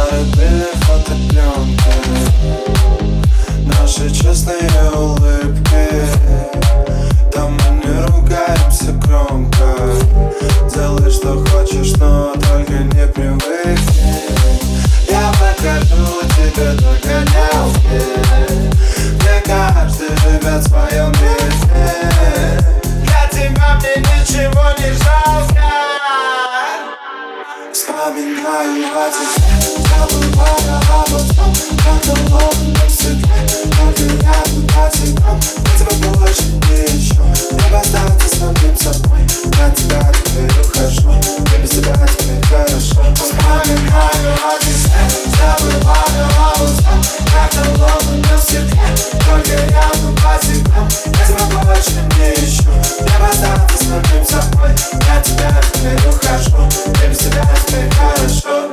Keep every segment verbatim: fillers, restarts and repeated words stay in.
старой были фотопленки, наши честные улыбки. Там мы не ругаемся громко. Делай, что хочешь, но только не привыкни. Я покажу тебе догонялки, где каждый живет в своем мире. Для тебя мне ничего не жалко. Вспоминаю о тебе, забываю обо всем, как холодном стекле. Только я тут по секретам, я тебя больше не ищу. Мне остаться самим собой, от тебя теперь ухожу. Мне без тебя теперь хорошо. Вспоминаю о тебе, забываю обо всем, как холодном стекле. Только я тут по секретам, я тебя больше не ищу. Мне остаться самим собой, от тебя теперь ухожу. Мне без тебя теперь хорошо.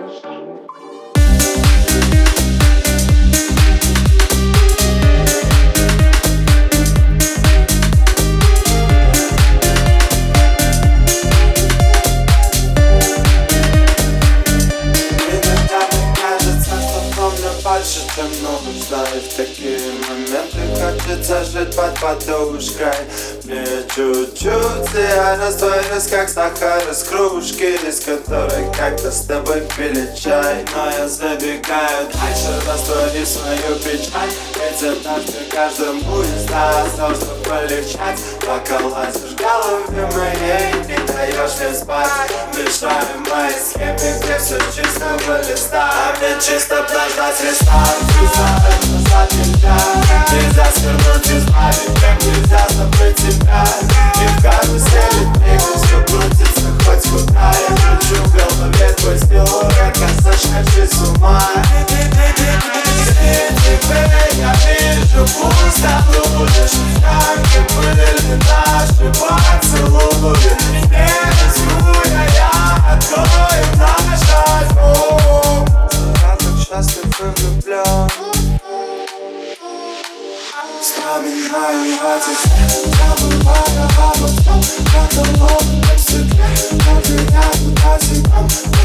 Больше, чем много знаю, в такие моменты хочется жить под подушкой. Мне чуть-чуть реально стоишь, как сахар из кружки, из которой как-то с тобой пили чай. Но я забегаю дальше, растворив свою печаль. Ведь однажды каждому из нас должно полегчать. Пока лазишь в голове моей, не даешь мне спать. Мешаю моей схеме, где все чистого листа. А мне чисто прождать листа. Чувствую, назад нельзя. Нельзя свернуть, избавить, как нельзя забыть тебя. И в карусели двигаюсь, все крутится хоть куда. Я кручу в голове твой силуэт, как сошедший с ума. Среди тебя я вижу пусто будешь. Как ты были наши поцелуи. Не рискуя, я открою наш альбом. Я так счастлив и влюблен. Вспоминаю о тебе, забываю обо всем, как холодном стекле. Только я тут по секретам.